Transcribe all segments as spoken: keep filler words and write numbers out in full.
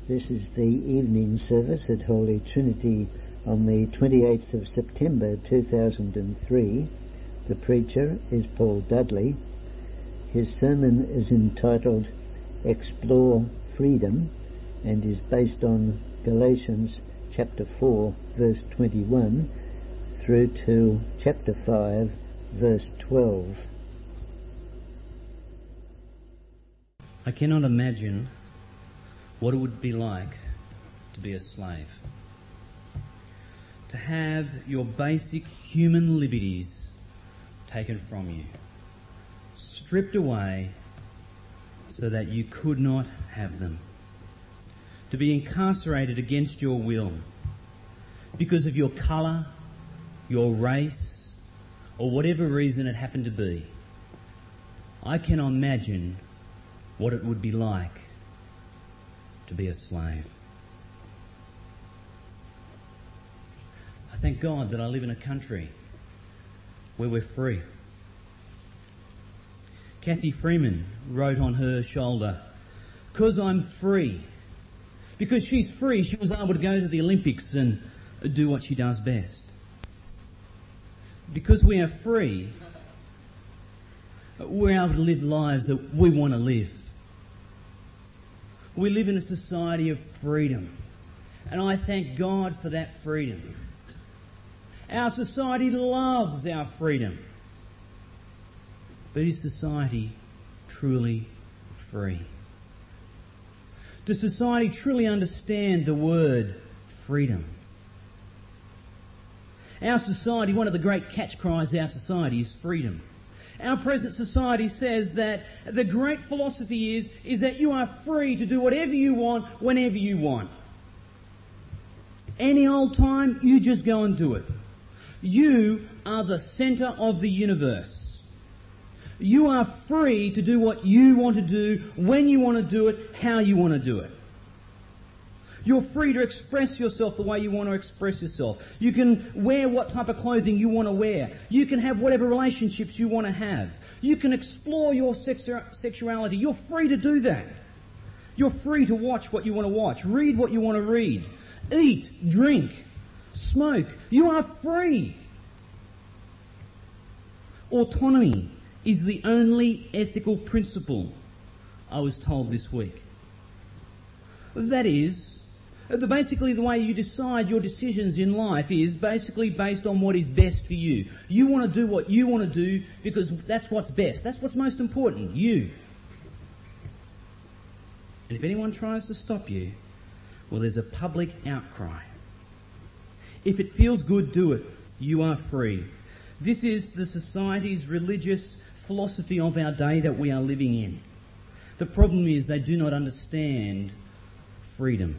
This is the evening service at Holy Trinity on the twenty-eighth of September two thousand three. The preacher is Paul Dudley. His sermon is entitled Explore Freedom and is based on Galatians chapter four verse twenty-one through to chapter five verse twelve. I cannot imagine what it would be like to be a slave. To have your basic human liberties taken from you, stripped away so that you could not have them. To be incarcerated against your will because of your colour, your race, or whatever reason it happened to be. I cannot imagine what it would be like to be a slave. I thank God that I live in a country where we're free. Kathy Freeman wrote on her shoulder, "'Cause I'm free." Because she's free, she was able to go to the Olympics and do what she does best. Because we are free, we're able to live lives that we want to live. We live in a society of freedom, and I thank God for that freedom. Our society loves our freedom. But is society truly free? Does society truly understand the word freedom? Our society, one of the great catch cries of our society is freedom. Our present society says that the great philosophy is, is that you are free to do whatever you want, whenever you want. Any old time, you just go and do it. You are the centre of the universe. You are free to do what you want to do, when you want to do it, how you want to do it. You're free to express yourself the way you want to express yourself. You can wear what type of clothing you want to wear. You can have whatever relationships you want to have. You can explore your sexu- sexuality. You're free to do that. You're free to watch what you want to watch, read what you want to read, eat, drink, smoke. You are free. Autonomy is the only ethical principle, I was told this week. That is, the, basically the way you decide your decisions in life is basically based on what is best for you. You want to do what you want to do because that's what's best. That's what's most important, you. And if anyone tries to stop you, well, there's a public outcry. If it feels good, do it. You are free. This is the society's religious philosophy of our day that we are living in. The problem is they do not understand freedom.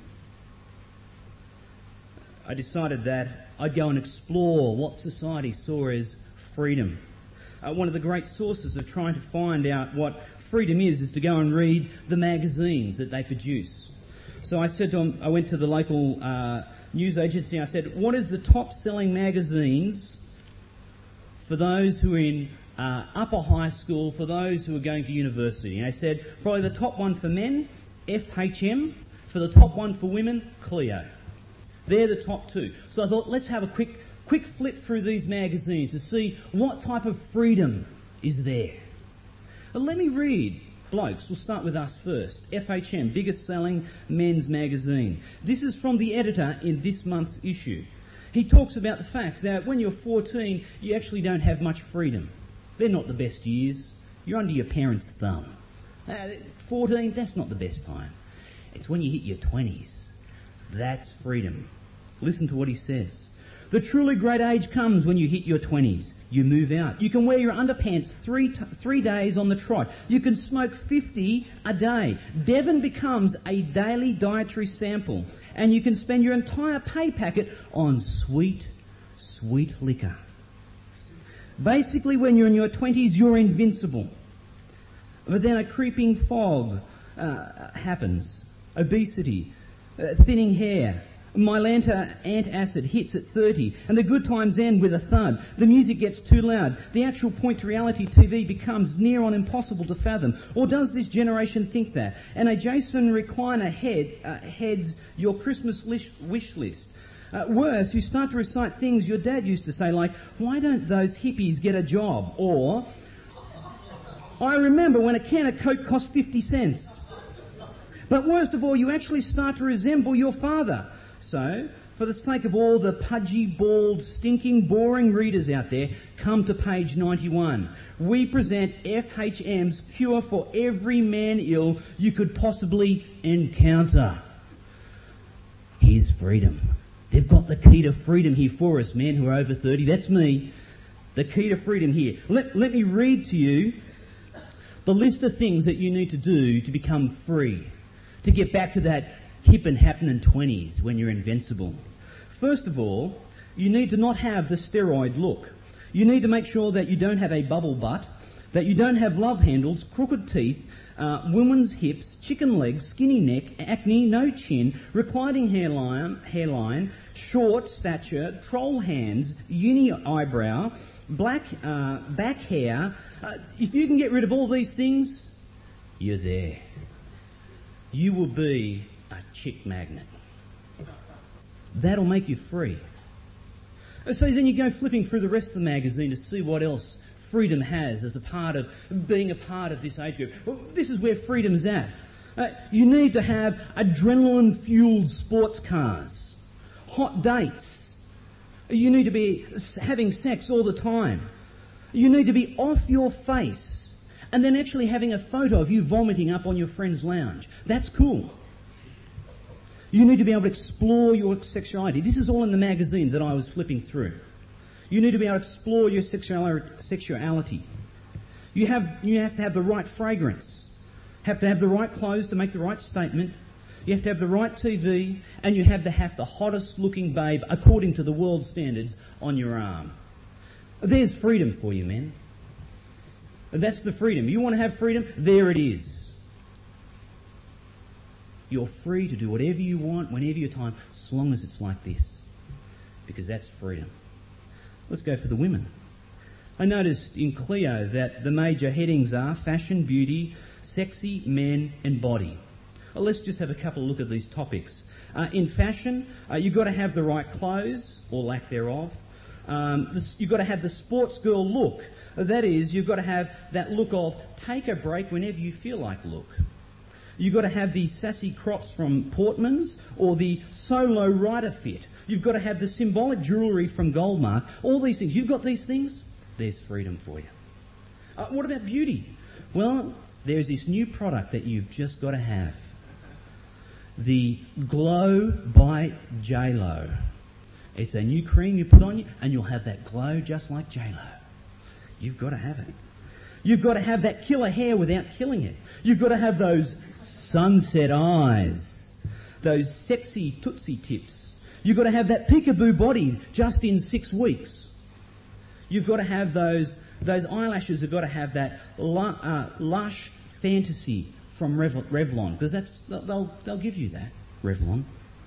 I decided that I'd go and explore what society saw as freedom. Uh, one of the great sources of trying to find out what freedom is is to go and read the magazines that they produce. So I said to them, I went to the local uh, news agency. I said, what is the top selling magazines for those who are in uh, upper high school, for those who are going to university? And I said, probably the top one for men, F H M. For the top one for women, Clio. They're the top two. So I thought, let's have a quick quick flip through these magazines to see what type of freedom is there. Well, let me read. Blokes, we'll start with us first. F H M, biggest selling men's magazine. This is from the editor in this month's issue. He talks about the fact that when you're fourteen, you actually don't have much freedom. They're not the best years. You're under your parents' thumb. Uh, fourteen, that's not the best time. It's when you hit your twenties. That's freedom. Listen to what he says. The truly great age comes when you hit your twenties. You move out. You can wear your underpants three t- three days on the trot. You can smoke fifty a day. Devon becomes a daily dietary sample. And you can spend your entire pay packet on sweet, sweet liquor. Basically, when you're in your twenties, you're invincible. But then a creeping fog uh, happens. Obesity, uh, thinning hair, My Lanta antacid hits at thirty, and the good times end with a thud. The music gets too loud. The actual point-to-reality T V becomes near on impossible to fathom. Or does this generation think that? And a Jason recliner head uh, heads your Christmas wish, wish list. Uh, worse, you start to recite things your dad used to say, like, why don't those hippies get a job? Or, I remember when a can of Coke cost fifty cents. But worst of all, you actually start to resemble your father. So, for the sake of all the pudgy, bald, stinking, boring readers out there, come to page ninety-one. We present F H M's cure for every man ill you could possibly encounter. Here's freedom. They've got the key to freedom here for us, men who are over thirty. That's me. The key to freedom here. Let, let me read to you the list of things that you need to do to become free, to get back to that hip and happening twenties when you're invincible. First of all, you need to not have the steroid look. You need to make sure that you don't have a bubble butt, that you don't have love handles, crooked teeth, uh, women's hips, chicken legs, skinny neck, acne, no chin, reclining hairline, hairline, short stature, troll hands, uni eyebrow, black uh, back hair. Uh, if you can get rid of all these things, you're there. You will be a chick magnet. That'll make you free. So then you go flipping through the rest of the magazine to see what else freedom has as a part of being a part of this age group. Well, this is where freedom's at. Uh, you need to have adrenaline-fueled sports cars, hot dates. You need to be having sex all the time. You need to be off your face and then actually having a photo of you vomiting up on your friend's lounge. That's cool. You need to be able to explore your sexuality. This is all in the magazine that I was flipping through. You need to be able to explore your sexuality. You have, you have to have the right fragrance. Have to have the right clothes to make the right statement. You have to have the right T V, and you have to have the hottest looking babe, according to the world standards, on your arm. There's freedom for you, men. That's the freedom. You want to have freedom? There it is. You're free to do whatever you want, whenever you time, as long as it's like this. Because that's freedom. Let's go for the women. I noticed in Clio that the major headings are fashion, beauty, sexy, men and body. Well, let's just have a couple of look at these topics. Uh, in fashion, uh, you've got to have the right clothes, or lack thereof. Um, this, you've got to have the sports girl look. That is, you've got to have that look of take a break whenever you feel like look. You've got to have the sassy crops from Portman's or the solo rider fit. You've got to have the symbolic jewellery from Goldmark. All these things. You've got these things, there's freedom for you. Uh, what about beauty? Well, there's this new product that you've just got to have. The Glow by J Lo. It's a new cream you put on you and you'll have that glow just like J Lo. You've got to have it. You've got to have that killer hair without killing it. You've got to have those sunset eyes, those sexy tootsie tips. You've got to have that peekaboo body just in six weeks. You've got to have those those eyelashes have got to have that uh, lush fantasy from Rev- Revlon, because that's they'll they'll give you that Revlon.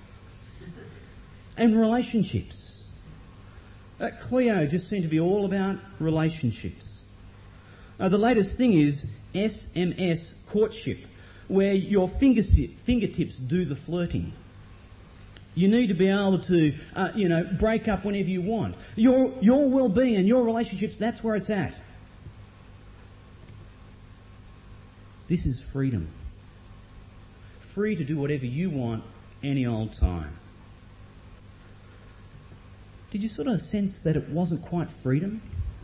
And relationships. Uh, Clio just seemed to be all about relationships. Uh, the latest thing is S M S courtship, where your fingertips do the flirting. You need to be able to, uh, you know, break up whenever you want. Your your well-being and your relationships, that's where it's at. This is freedom. Free to do whatever you want any old time. Did you sort of sense that it wasn't quite freedom?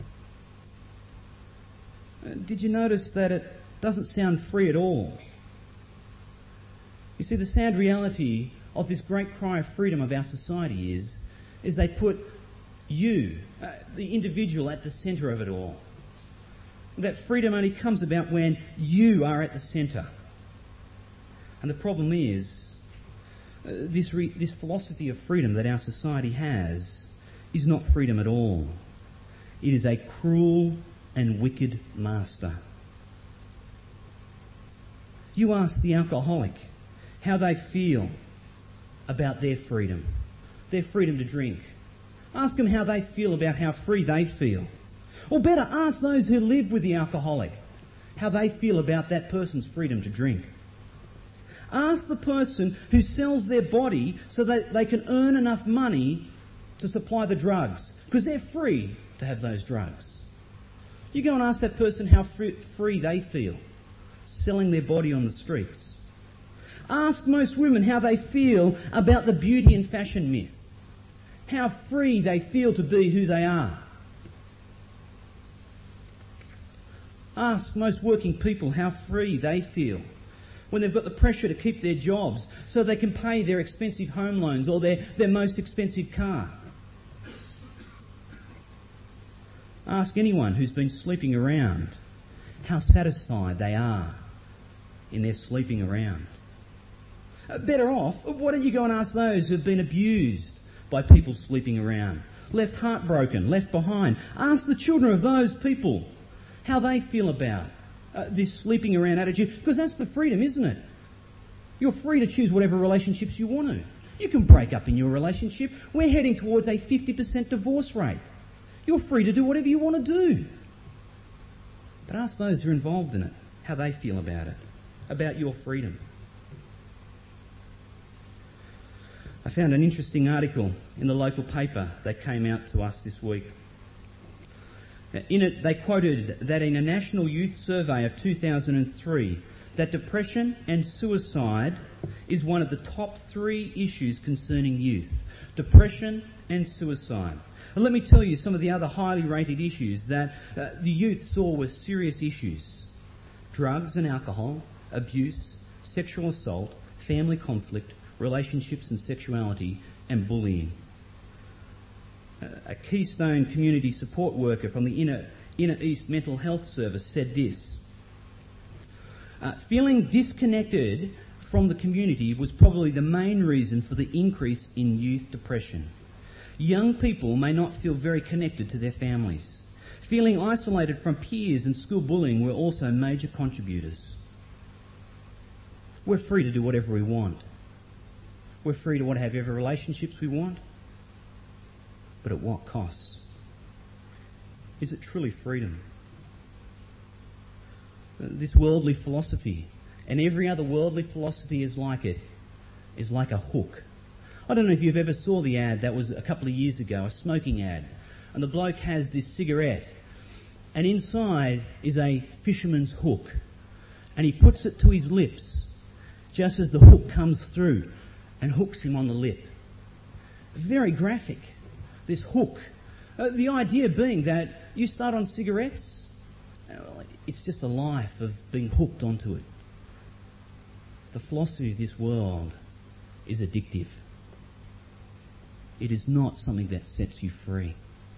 Uh, did you notice that it doesn't sound free at all? You see, the sad reality of this great cry of freedom of our society is, is they put you, uh, the individual, at the centre of it all. That freedom only comes about when you are at the centre. And the problem is, uh, this, re- this philosophy of freedom that our society has is not freedom at all. It is a cruel and wicked master. You ask the alcoholic how they feel about their freedom, their freedom to drink. Ask them how they feel about how free they feel. Or better, ask those who live with the alcoholic how they feel about that person's freedom to drink. Ask the person who sells their body so that they can earn enough money to supply the drugs, because they're free to have those drugs. You go and ask that person how free they feel selling their body on the streets. Ask most women how they feel about the beauty and fashion myth, how free they feel to be who they are. Ask most working people how free they feel when they've got the pressure to keep their jobs so they can pay their expensive home loans or their, their most expensive car. Ask anyone who's been sleeping around how satisfied they are in their sleeping around. Uh, better off, why don't you go and ask those who've been abused by people sleeping around, left heartbroken, left behind. Ask the children of those people how they feel about uh, this sleeping around attitude, because that's the freedom, isn't it? You're free to choose whatever relationships you want to. You can break up in your relationship. We're heading towards a fifty percent divorce rate. You're free to do whatever you want to do. But ask those who are involved in it how they feel about it, about your freedom. I found an interesting article in the local paper that came out to us this week. In it, they quoted that in a national youth survey of two thousand three, that depression and suicide is one of the top three issues concerning youth. Depression and suicide. And let me tell you some of the other highly rated issues that uh, the youth saw were serious issues. Drugs and alcohol, abuse, sexual assault, family conflict, relationships and sexuality, and bullying. A Keystone community support worker from the Inner, Inner East Mental Health Service said this. Uh, feeling disconnected from the community was probably the main reason for the increase in youth depression. Young people may not feel very connected to their families. Feeling isolated from peers and school bullying were also major contributors. We're free to do whatever we want. We're free to want to have every relationships we want. But at what cost? Is it truly freedom? This worldly philosophy, and every other worldly philosophy is like it, is like a hook. I don't know if you've ever saw the ad that was a couple of years ago, a smoking ad. And the bloke has this cigarette, and inside is a fisherman's hook. And he puts it to his lips, just as the hook comes through, and hooks him on the lip. Very graphic. This hook. Uh, the idea being that you start on cigarettes, uh, it's just a life of being hooked onto it. The philosophy of this world is addictive. It is not something that sets you free.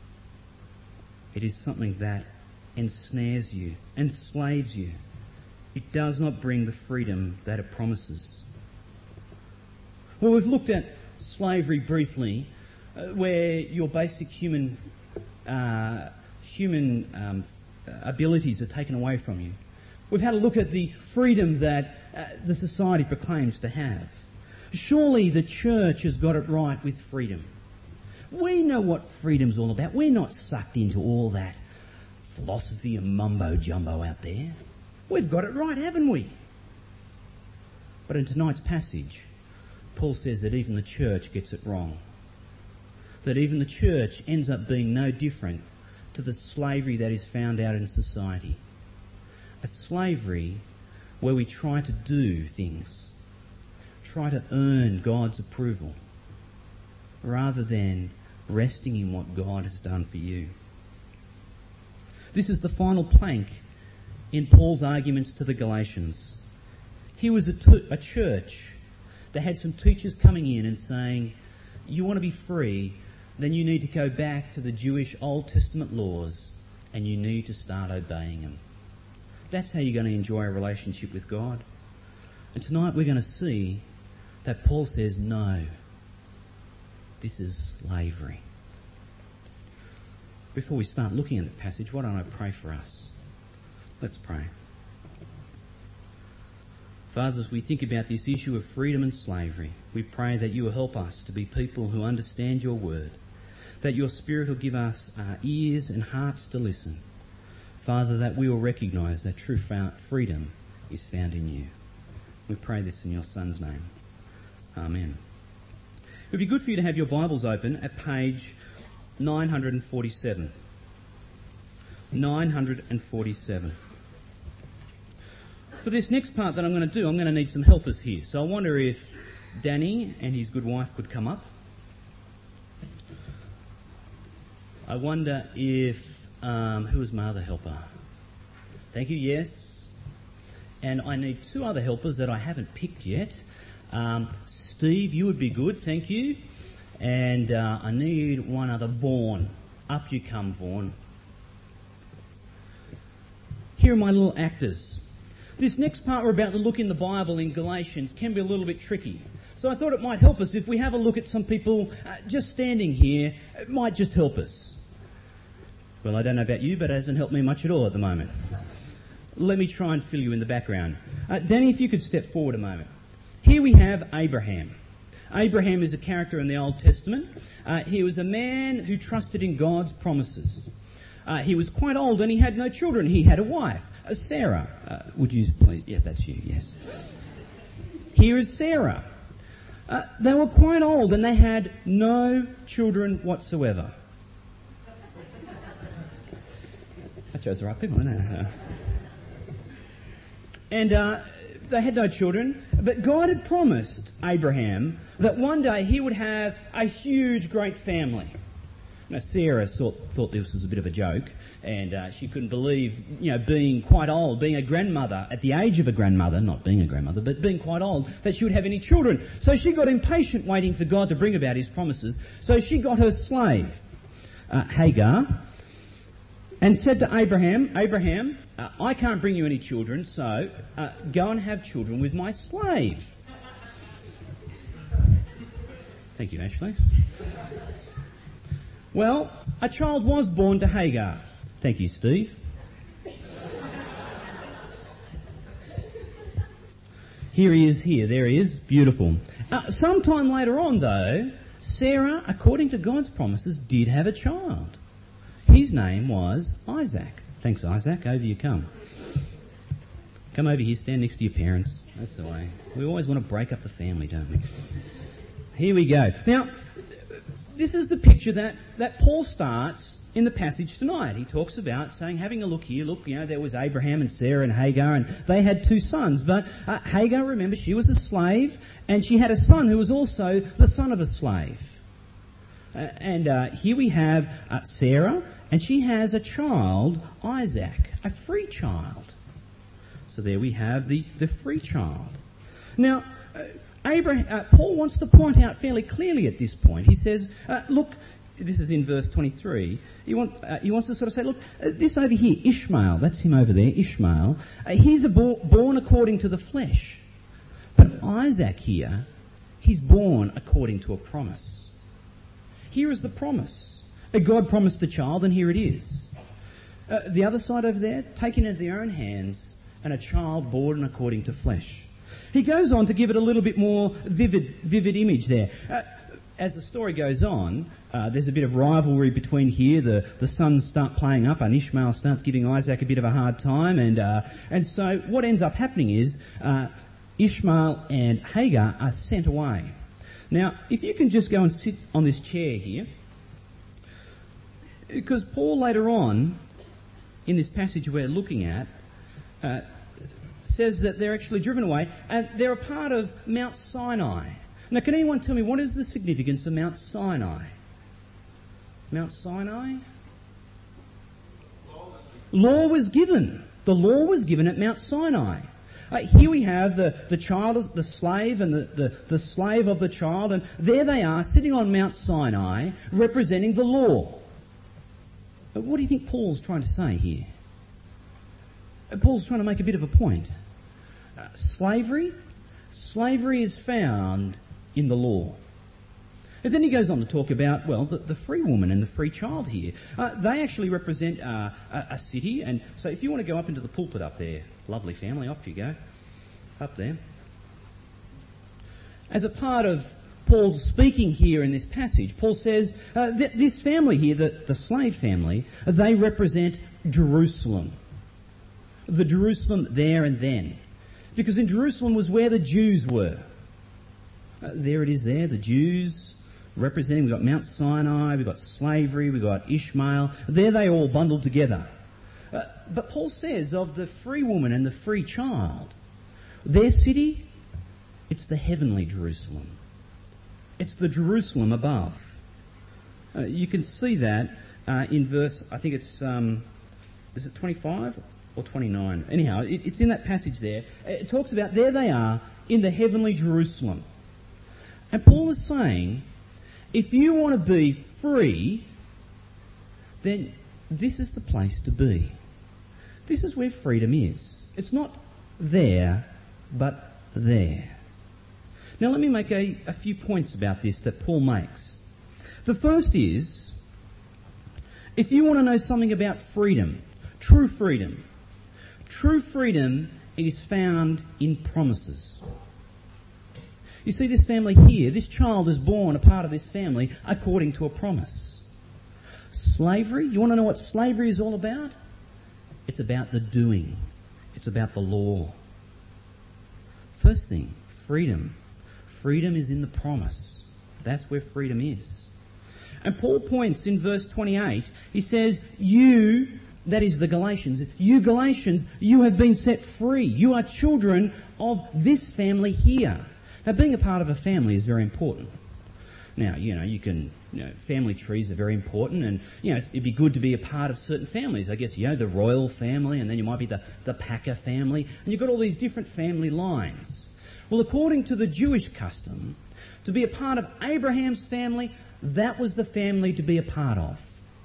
It is something that ensnares you, enslaves you. It does not bring the freedom that it promises. Well, we've looked at slavery briefly, Uh, where your basic human uh, human um, abilities are taken away from you. We've had a look at the freedom that uh, the society proclaims to have. Surely the church has got it right with freedom. We know what freedom's all about. We're not sucked into all that philosophy and mumbo-jumbo out there. We've got it right, haven't we? But in tonight's passage, Paul says that even the church gets it wrong. That even the church ends up being no different to the slavery that is found out in society. A slavery where we try to do things, try to earn God's approval, rather than resting in what God has done for you. This is the final plank in Paul's arguments to the Galatians. Here was a, t- a church that had some teachers coming in and saying, you want to be free, then you need to go back to the Jewish Old Testament laws and you need to start obeying them. That's how you're going to enjoy a relationship with God. And tonight we're going to see that Paul says, no, this is slavery. Before we start looking at the passage, why don't I pray for us? Let's pray. Father, as we think about this issue of freedom and slavery, we pray that you will help us to be people who understand your word, that your Spirit will give us uh, ears and hearts to listen. Father, that we will recognise that true freedom is found in you. We pray this in your Son's name. Amen. It would be good for you to have your Bibles open at page nine forty-seven. nine forty-seven. For this next part that I'm going to do, I'm going to need some helpers here. So I wonder if Danny and his good wife could come up. I wonder if... Um, who is my other helper? Thank you, yes. And I need two other helpers that I haven't picked yet. Um, Steve, you would be good, thank you. And uh, I need one other, Vaughan. Up you come, Vaughan. Here are my little actors. This next part we're about to look in the Bible in Galatians can be a little bit tricky. So I thought it might help us if we have a look at some people uh, just standing here. It might just help us. Well, I don't know about you, but it hasn't helped me much at all at the moment. Let me try and fill you in the background. Uh, Danny, if you could step forward a moment. Here we have Abraham. Abraham is a character in the Old Testament. Uh, he was a man who trusted in God's promises. Uh, he was quite old and he had no children. He had a wife, uh, Sarah. Uh, would you please? Yes, that's you, yes. Here is Sarah. Uh, they were quite old and they had no children whatsoever. I chose the right people, didn't I? And uh, they had no children, but God had promised Abraham that one day he would have a huge, great family. Now, Sarah thought, thought this was a bit of a joke, and uh, she couldn't believe, you know, being quite old, being a grandmother, at the age of a grandmother, not being a grandmother, but being quite old, that she would have any children. So she got impatient waiting for God to bring about his promises. So she got her slave, uh, Hagar, and said to Abraham, Abraham, uh, I can't bring you any children, so uh, go and have children with my slave. Thank you, Ashley. Well, a child was born to Hagar. Thank you, Steve. Here he is here. There he is. Beautiful. Uh, sometime later on, though, Sarah, according to God's promises, did have a child. His name was Isaac. Thanks, Isaac. Over you come. Come over here. Stand next to your parents. That's the way. We always want to break up the family, don't we? Here we go. Now, this is the picture that, that Paul starts in the passage tonight. He talks about saying, having a look here, look, you know, there was Abraham and Sarah and Hagar, and they had two sons. But uh, Hagar, remember, she was a slave, and she had a son who was also the son of a slave. Uh, and uh, here we have uh, Sarah, and she has a child, Isaac, a free child. So there we have the, the free child. Now, uh, Abraham, uh, Paul wants to point out fairly clearly at this point. He says, uh, look, this is in verse twenty-three. He, want, uh, he wants to sort of say, look, uh, this over here, Ishmael, that's him over there, Ishmael, uh, he's a bo- born according to the flesh. But Isaac here, he's born according to a promise. Here is the promise. Uh, God promised a child, and here it is. Uh, the other side over there, taken into their own hands, and a child born according to flesh. He goes on to give it a little bit more vivid vivid image there. Uh, as the story goes on, uh, there's a bit of rivalry between here. The, the sons start playing up, and Ishmael starts giving Isaac a bit of a hard time. And uh, and so what ends up happening is uh, Ishmael and Hagar are sent away. Now, if you can just go and sit on this chair here, because Paul later on, in this passage we're looking at, uh, says that they're actually driven away, and they're a part of Mount Sinai. Now, can anyone tell me what is the significance of Mount Sinai? Mount Sinai? Law was given. The law was given at Mount Sinai. Uh, here we have the, the child, the slave, and the, the, the slave of the child, and there they are sitting on Mount Sinai representing the law. But what do you think Paul's trying to say here? Paul's trying to make a bit of a point. Uh, slavery? Slavery is found in the law. And then he goes on to talk about, well, the, the free woman and the free child here. Uh, they actually represent uh, a, a city, and so if you want to go up into the pulpit up there, lovely family, off you go. Up there. As a part of Paul speaking here in this passage, Paul says uh, that this family here, the, the slave family, they represent Jerusalem. The Jerusalem there and then. Because in Jerusalem was where the Jews were. Uh, there it is there, the Jews representing, we've got Mount Sinai, we've got slavery, we've got Ishmael. There they all bundled together. Uh, but Paul says of the free woman and the free child, their city, it's the heavenly Jerusalem. It's the Jerusalem above. Uh, you can see that uh, in verse, I think it's, um, is it twenty-five or twenty-nine? Anyhow, it, it's in that passage there. It talks about there they are in the heavenly Jerusalem. And Paul is saying, if you want to be free, then this is the place to be. This is where freedom is. It's not there, but there. Now let me make a, a few points about this that Paul makes. The first is, if you want to know something about freedom, true freedom, true freedom is found in promises. You see, this family here, this child is born a part of this family according to a promise. Slavery, you want to know what slavery is all about? It's about the doing. It's about the law. First thing, freedom. Freedom is in the promise. That's where freedom is. And Paul points in verse twenty-eight, he says, you, that is the Galatians, you Galatians, you have been set free. You are children of this family here. Now, being a part of a family is very important. Now, you know, you can, you know, family trees are very important, and, you know, it'd be good to be a part of certain families. I guess, you know, the royal family, and then you might be the, the Packer family, and you've got all these different family lines. Well, according to the Jewish custom, to be a part of Abraham's family, that was the family to be a part of.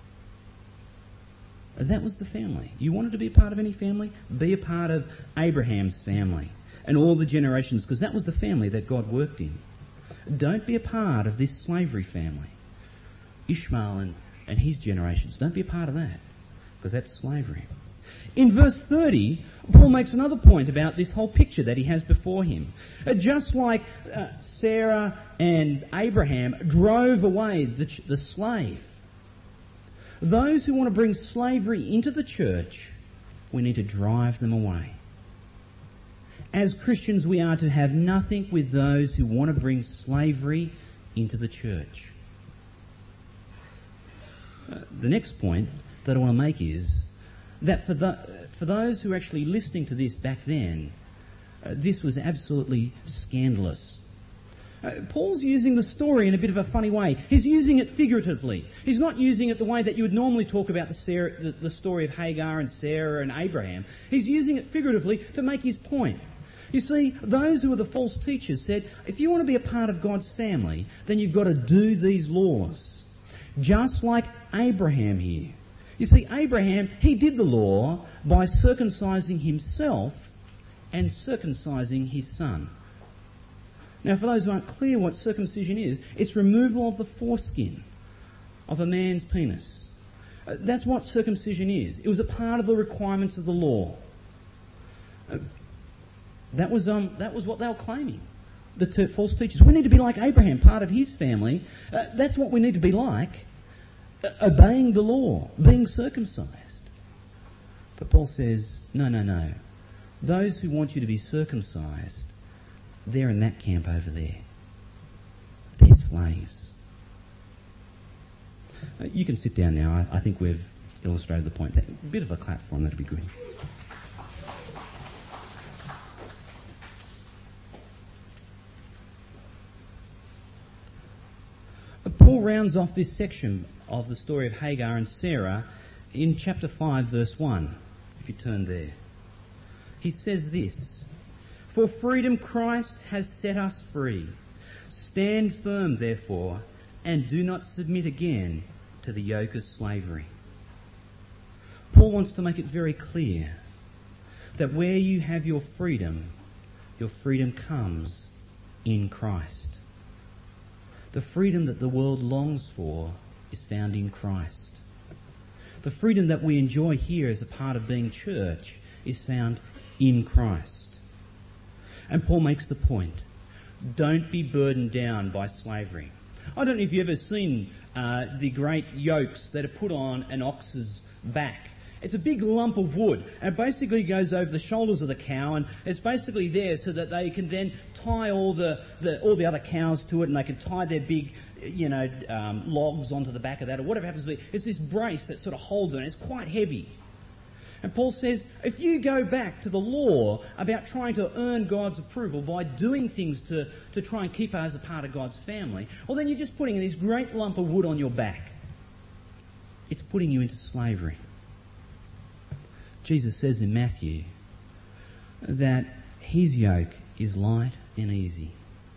That was the family. You wanted to be a part of any family? Be a part of Abraham's family and all the generations, because that was the family that God worked in. Don't be a part of this slavery family. Ishmael and, and his generations. Don't be a part of that, because that's slavery. In verse thirty, Paul makes another point about this whole picture that he has before him. Uh, just like uh, Sarah and Abraham drove away the, ch- the slave, those who want to bring slavery into the church, we need to drive them away. As Christians, we are to have nothing with those who want to bring slavery into the church. Uh, the next point that I want to make is that for, the, for those who are actually listening to this back then, uh, this was absolutely scandalous. Uh, Paul's using the story in a bit of a funny way. He's using it figuratively. He's not using it the way that you would normally talk about the, Sarah, the, the story of Hagar and Sarah and Abraham. He's using it figuratively to make his point. You see, those who were the false teachers said, if you want to be a part of God's family, then you've got to do these laws. Just like Abraham here. You see, Abraham, he did the law by circumcising himself and circumcising his son. Now, for those who aren't clear what circumcision is, it's removal of the foreskin of a man's penis. Uh, that's what circumcision is. It was a part of the requirements of the law. Uh, that was um, that was what they were claiming, the t- false teachers. We need to be like Abraham, part of his family. Uh, that's what we need to be like, uh, obeying the law, being circumcised. But Paul says, no, no, no. Those who want you to be circumcised, they're in that camp over there. They're slaves. Uh, you can sit down now. I, I think we've illustrated the point. A bit of a clap for them, that'd be good. Uh, Paul rounds off this section of the story of Hagar and Sarah in chapter five, verse one, if you turn there. He says this, "For freedom Christ has set us free. Stand firm, therefore, and do not submit again to the yoke of slavery." Paul wants to make it very clear that where you have your freedom, your freedom comes in Christ. The freedom that the world longs for is found in Christ. The freedom that we enjoy here as a part of being church is found in Christ. And Paul makes the point. Don't be burdened down by slavery. I don't know if you've ever seen uh, the great yokes that are put on an ox's back. It's a big lump of wood, and it basically goes over the shoulders of the cow, and it's basically there so that they can then tie all the, the all the other cows to it, and they can tie their big, you know, um, logs onto the back of that, or whatever happens to be. It's this brace that sort of holds it, and it's quite heavy. And Paul says, if you go back to the law about trying to earn God's approval by doing things to, to try and keep us a part of God's family, well, then you're just putting this great lump of wood on your back. It's putting you into slavery. Jesus says in Matthew that his yoke is light and easy.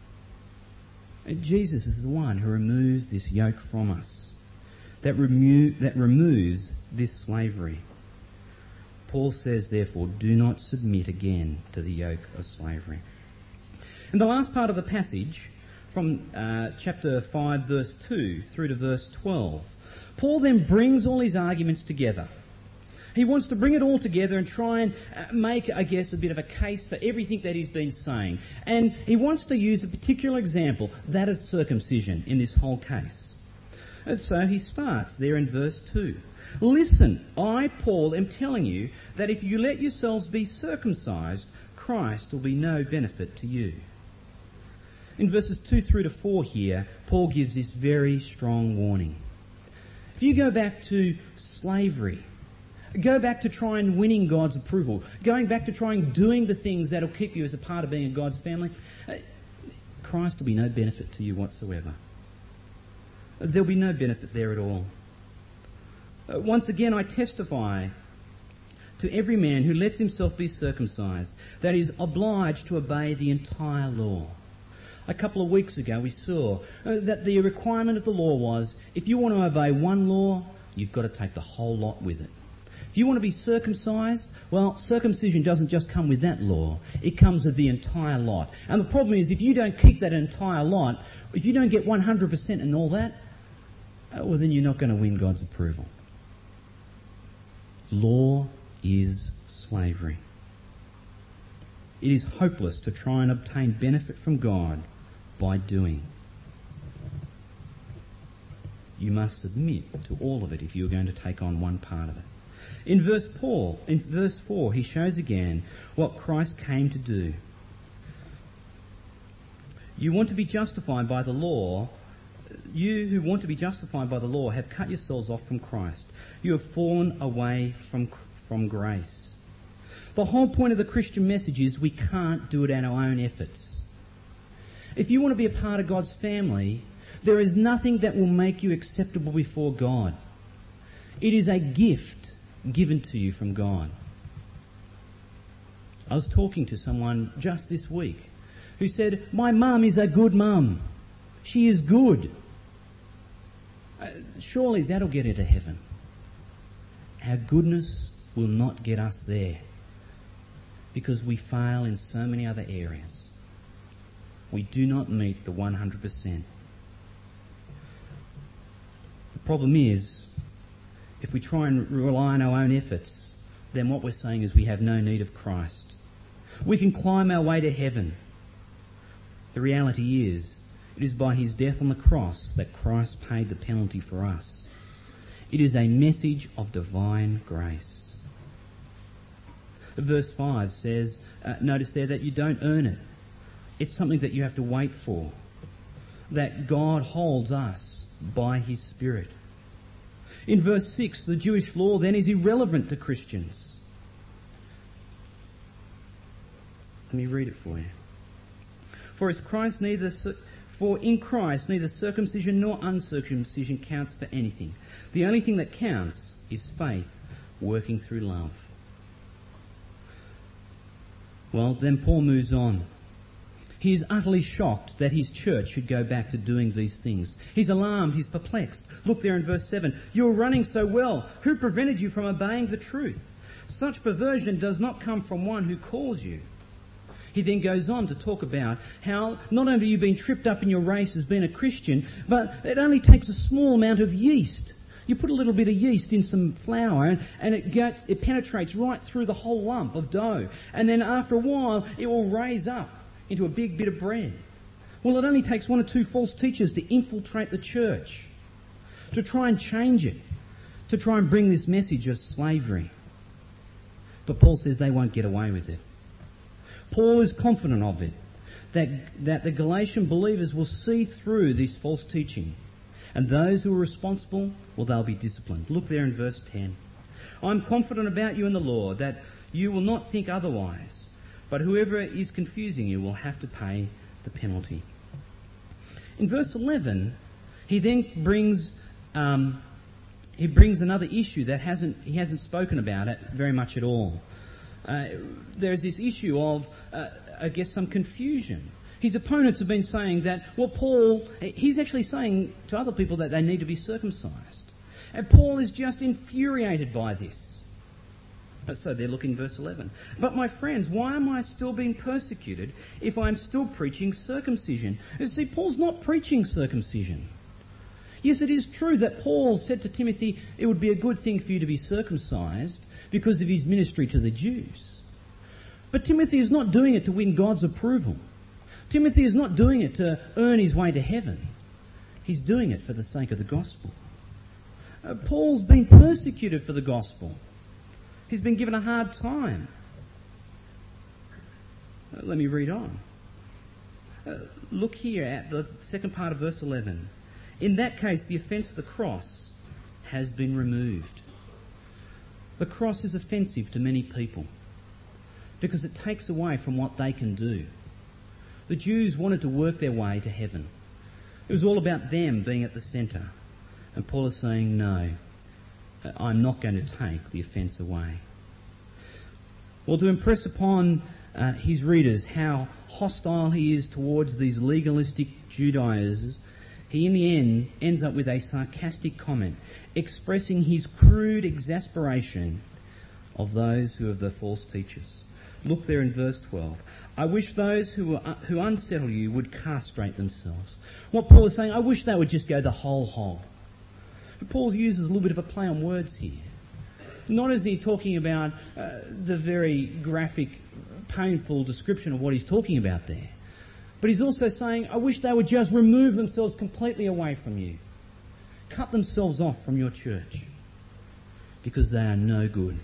Jesus is the one who removes this yoke from us, that, remo- that removes this slavery. Paul says, therefore, do not submit again to the yoke of slavery. In the last part of the passage, from uh, chapter five, verse two, through to verse twelve, Paul then brings all his arguments together. He wants to bring it all together and try and make, I guess, a bit of a case for everything that he's been saying. And he wants to use a particular example, that of circumcision, in this whole case. And so he starts there in verse two. Listen, I, Paul, am telling you that if you let yourselves be circumcised, Christ will be no benefit to you. In verses two through to four here, Paul gives this very strong warning. If you go back to slavery, go back to trying winning God's approval, going back to trying doing the things that will keep you as a part of being in God's family, Christ will be no benefit to you whatsoever. There'll be no benefit there at all. Once again, I testify to every man who lets himself be circumcised that he is obliged to obey the entire law. A couple of weeks ago we saw that the requirement of the law was, if you want to obey one law, you've got to take the whole lot with it. If you want to be circumcised, well, circumcision doesn't just come with that law. It comes with the entire lot. And the problem is, if you don't keep that entire lot, if you don't get one hundred percent in all that, well, then you're not going to win God's approval. Law is slavery. It is hopeless to try and obtain benefit from God by doing. You must submit to all of it if you're going to take on one part of it. In verse Paul, in verse four, he shows again what Christ came to do. You want to be justified by the law. You who want to be justified by the law have cut yourselves off from Christ. You have fallen away from, from grace. The whole point of the Christian message is we can't do it on our own efforts. If you want to be a part of God's family, there is nothing that will make you acceptable before God. It is a gift given to you from God. I was talking to someone just this week who said, my mum is a good mum. She is good. Uh, surely that'll get her to heaven. Our goodness will not get us there because we fail in so many other areas. We do not meet the one hundred percent. The problem is, if we try and rely on our own efforts, then what we're saying is we have no need of Christ. We can climb our way to heaven. The reality is, it is by his death on the cross that Christ paid the penalty for us. It is a message of divine grace. Verse five says, uh, notice there that you don't earn it. It's something that you have to wait for. That God holds us by his Spirit. In verse six, the Jewish law then is irrelevant to Christians. Let me read it for you. For as Christ neither, for in Christ neither circumcision nor uncircumcision counts for anything. The only thing that counts is faith working through love. Well, then Paul moves on. He is utterly shocked that his church should go back to doing these things. He's alarmed, he's perplexed. Look there in verse seven. You're running so well. Who prevented you from obeying the truth? Such perversion does not come from one who calls you. He then goes on to talk about how not only have you been tripped up in your race as being a Christian, but it only takes a small amount of yeast. You put a little bit of yeast in some flour and, and it gets, it penetrates right through the whole lump of dough. And then after a while, it will raise up into a big bit of bread. Well, it only takes one or two false teachers to infiltrate the church, to try and change it, to try and bring this message of slavery. But Paul says they won't get away with it. Paul is confident of it, that, that the Galatian believers will see through this false teaching. And those who are responsible, well, they'll be disciplined. Look there in verse ten. I'm confident about you in the Lord, that you will not think otherwise, but whoever is confusing you will have to pay the penalty. In verse eleven, he then brings um, he brings another issue that hasn't he hasn't spoken about it very much at all. Uh, there's this issue of, uh, I guess, some confusion. His opponents have been saying that, well, Paul, he's actually saying to other people that they need to be circumcised. And Paul is just infuriated by this. So there, look in verse eleven. But my friends, why am I still being persecuted if I'm still preaching circumcision? You see, Paul's not preaching circumcision. Yes, it is true that Paul said to Timothy, it would be a good thing for you to be circumcised because of his ministry to the Jews. But Timothy is not doing it to win God's approval. Timothy is not doing it to earn his way to heaven. He's doing it for the sake of the gospel. Uh, Paul's been persecuted for the gospel. He's been given a hard time. Uh, let me read on. Uh, look here at the second part of verse eleven. In that case, the offence of the cross has been removed. The cross is offensive to many people because it takes away from what they can do. The Jews wanted to work their way to heaven. It was all about them being at the centre. And Paul is saying, no, I'm not going to take the offence away. Well, to impress upon uh, his readers how hostile he is towards these legalistic Judaizers, he in the end ends up with a sarcastic comment expressing his crude exasperation of those who are the false teachers. Look there in verse twelve. I wish those who, are, who unsettle you would castrate themselves. What Paul is saying, I wish they would just go the whole hog. But Paul uses a little bit of a play on words here. Not as he talking about uh, the very graphic, painful description of what he's talking about there. But he's also saying, I wish they would just remove themselves completely away from you. Cut themselves off from your church. Because they are no good.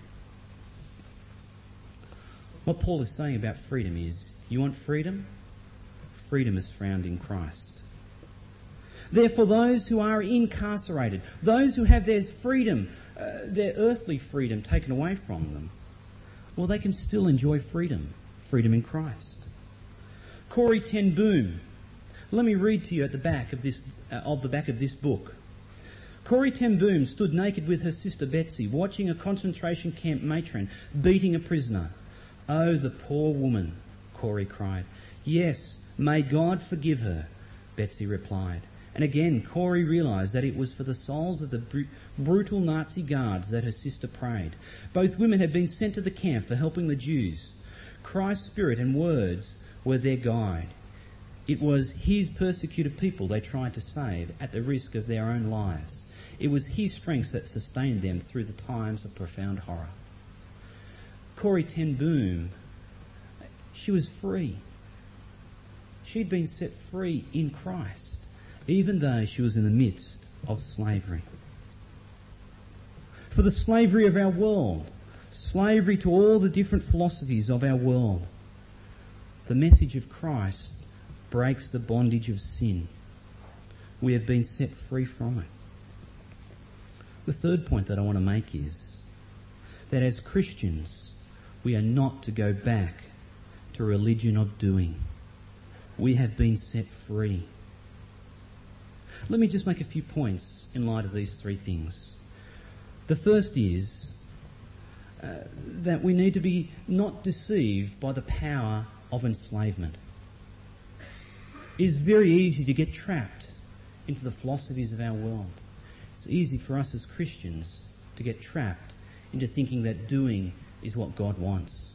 What Paul is saying about freedom is, you want freedom? Freedom is found in Christ. Therefore, those who are incarcerated, those who have their freedom, uh, their earthly freedom taken away from them, well, they can still enjoy freedom, freedom in Christ. Corrie ten Boom. Let me read to you at the back of this, uh, of the back of this book. Corrie ten Boom stood naked with her sister Betsy, watching a concentration camp matron beating a prisoner. Oh, the poor woman, Corrie cried. Yes, may God forgive her, Betsy replied. And again, Corrie realised that it was for the souls of the br- brutal Nazi guards that her sister prayed. Both women had been sent to the camp for helping the Jews. Christ's spirit and words were their guide. It was his persecuted people they tried to save at the risk of their own lives. It was his strength that sustained them through the times of profound horror. Corrie ten Boom, she was free. She'd been set free in Christ, even though she was in the midst of slavery. For the slavery of our world, slavery to all the different philosophies of our world, the message of Christ breaks the bondage of sin. We have been set free from it. The third point that I want to make is that as Christians, we are not to go back to religion of doing. We have been set free. Let me just make a few points in light of these three things. The first is uh, that we need to be not deceived by the power of enslavement. It is very easy to get trapped into the philosophies of our world. It's easy for us as Christians to get trapped into thinking that doing is what God wants.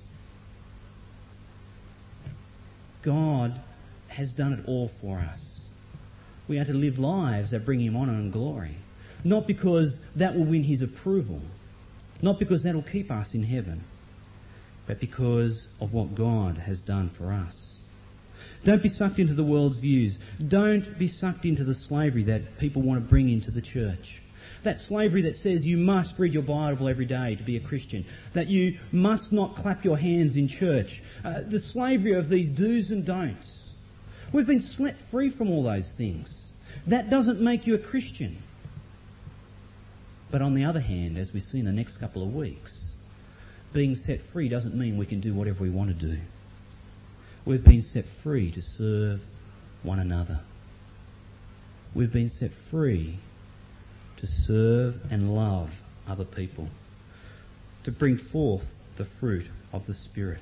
God has done it all for us. We are to live lives that bring him honour and glory. Not because that will win his approval. Not because that will keep us in heaven. But because of what God has done for us. Don't be sucked into the world's views. Don't be sucked into the slavery that people want to bring into the church. That slavery that says you must read your Bible every day to be a Christian. That you must not clap your hands in church. Uh, the slavery of these do's and don'ts. We've been set free from all those things. That doesn't make you a Christian. But on the other hand, as we see in the next couple of weeks, being set free doesn't mean we can do whatever we want to do. We've been set free to serve one another. We've been set free to serve and love other people, to bring forth the fruit of the Spirit.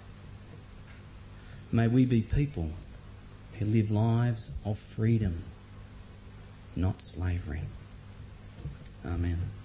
May we be people who live lives of freedom, not slavery. Amen.